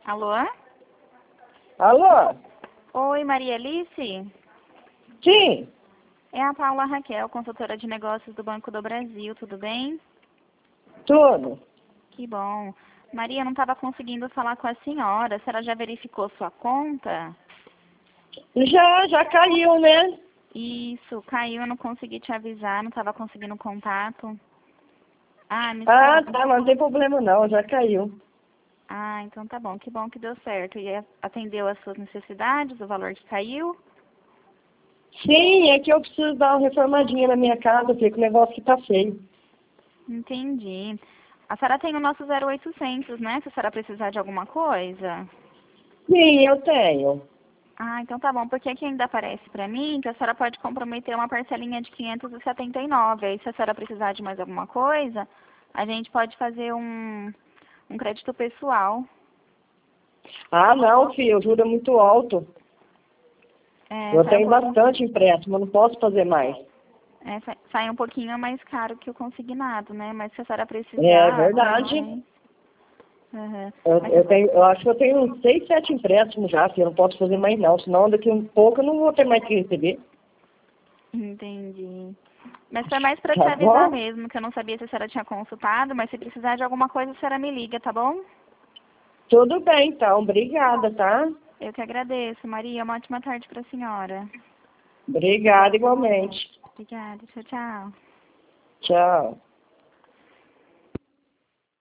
Alô? Alô? Oi, Maria Alice? Sim, É a Paula Raquel, consultora de negócios do Banco do Brasil, tudo bem? tudo. Que bom. Maria, eu não estava conseguindo falar com a senhora. A senhora já verificou sua conta? Já caiu, né? Isso, caiu, eu não consegui te avisar, não estava conseguindo contato. Ah, me Ah, fala. tá, mas não tem problema não, já caiu. Ah, então tá bom, que bom que deu certo. E atendeu às suas necessidades, o valor que caiu? Sim, é que eu preciso dar uma reformadinha na minha casa, porque o negócio que tá feio. Entendi. A senhora tem o nosso 0800, né? Se a senhora precisar de alguma coisa. Sim, eu tenho. Ah, então tá bom, porque aqui ainda aparece pra mim que a senhora pode comprometer uma parcelinha de 579. Aí se a senhora precisar de mais alguma coisa, a gente pode fazer um crédito pessoal. Ah, não, filho, o juro é muito alto. É, Eu tenho bastante empréstimo, eu não posso fazer mais. sai um pouquinho mais caro que o consignado, né? Mas se a senhora É precisar, verdade. Aham. Mas Eu acho que eu tenho uns 6, 7 empréstimos já, filho, eu não posso fazer mais não, senão daqui um pouco eu não vou ter mais que receber. entendi. Mas foi mais pra te Tá avisar bom? mesmo, que eu não sabia se a senhora tinha consultado, mas se precisar de alguma coisa, a senhora me liga, tá bom? Tudo bem, então. Obrigada, tá? Eu que agradeço, Maria. Uma ótima tarde pra senhora. Obrigada igualmente. Obrigada. Tchau, tchau. Tchau.